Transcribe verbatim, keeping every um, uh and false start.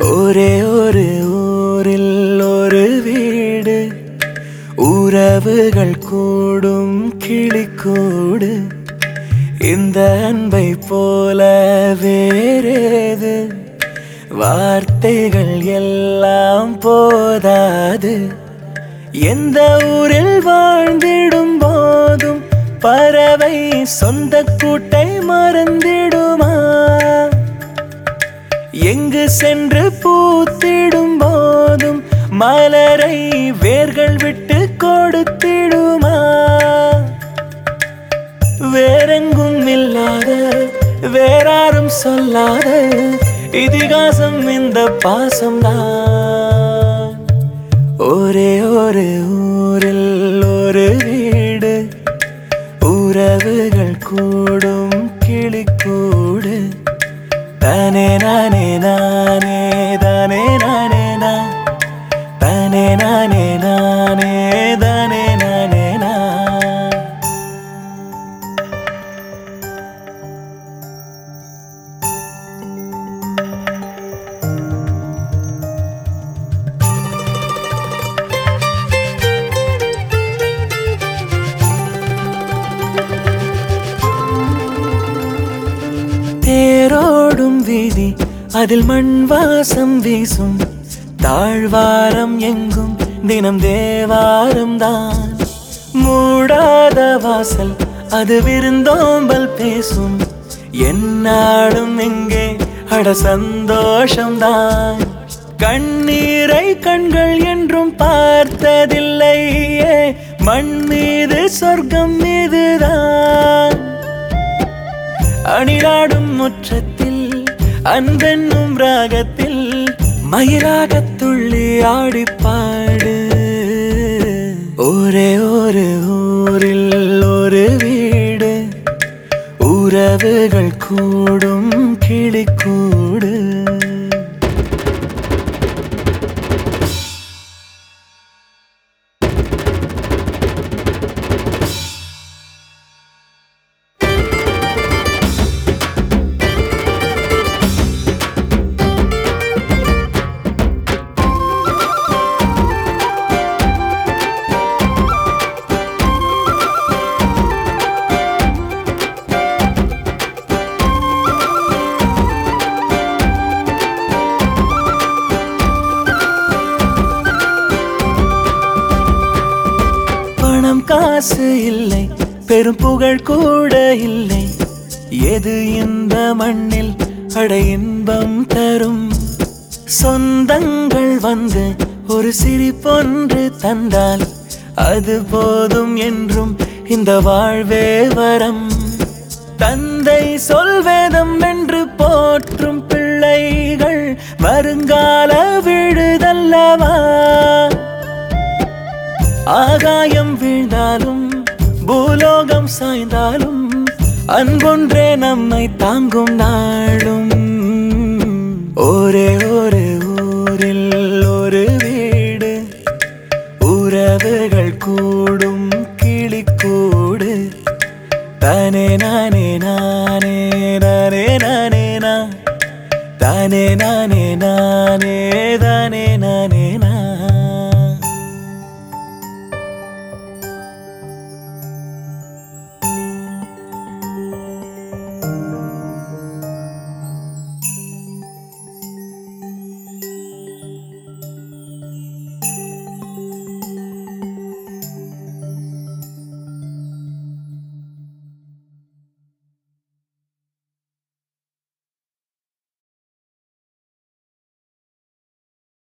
ஒரே ஒரு ஊரில் ஒரு வீடு, உறவுகள் கூடும் கிளிக்கூடு. இந்த அன்பை போல வேறேது, வார்த்தைகள் எல்லாம் போதாது. எந்த ஊரில் வாழ்ந்திடும் போதும் பறவை சொந்த கூட்டை மறந்திடுமா? எங்கு சென்று பூத்திடும் போதும் மலரை வேர்கள் விட்டு கொடுத்திடுமா? வேறெங்கும் இல்லாத, வேறாரும் சொல்லாத இதிகாசம் இந்த பாசம்தான். ஒரே ஒரு ஊரில் ஒரு வீடு, உறவுகள் கூடும் கிளிக்கூடு. தானே நானே நானே தானே நானே நா, தானே நானே நானே தானே நானே நா. தேரோடும் வீதி, அதில் மண் வாசம் வீசும். தாழ்வாரம் எங்கும் தினம் தேவாரம் தான். மூடாத வாசல், அது விருந்தோம்பல் பேசும். என்னாலும் எங்கே அட சந்தோஷம்தான். கண்ணீரை கண்கள் என்றும் பார்த்ததில்லையே, மண் மீது சொர்க்கம் மீதுதான். அணிலாடும் முற்றத்தில் அன்பென்னும் ராகத்தில் மயிலாகத் துள்ளி ஆடிப்பாடு. ஒரே ஒரு ஊரில் ஒரு வீடு, உறவுகள் கூடும் கிளிக்கூடு. காசு இல்லை, பெரும் புகழ் கூட இல்லை, எது இந்த மண்ணில் அட இன்பம் தரும்? சொந்தங்கள் வந்து ஒரு சிரிப்பொன்று தந்தால் அது போதும் என்றும் இந்த வாழ்வே வரம். தந்தை சொல்வேதம் என்று போற்றும் பிள்ளைகள் வருங்கால விழுதல்லவா? ஆகாயம் வீழ்ந்தாலும் பூலோகம் சாய்ந்தாலும் அன்பொன்றே நம்மை தாங்கும் நாளும். ஒரே ஒரு ஊரில் ஒரு வீடு, உறவுகள் கூடும் கிளிக்கூடு. தானே நானே நானே நானே நானே நா, தானே நானே நானே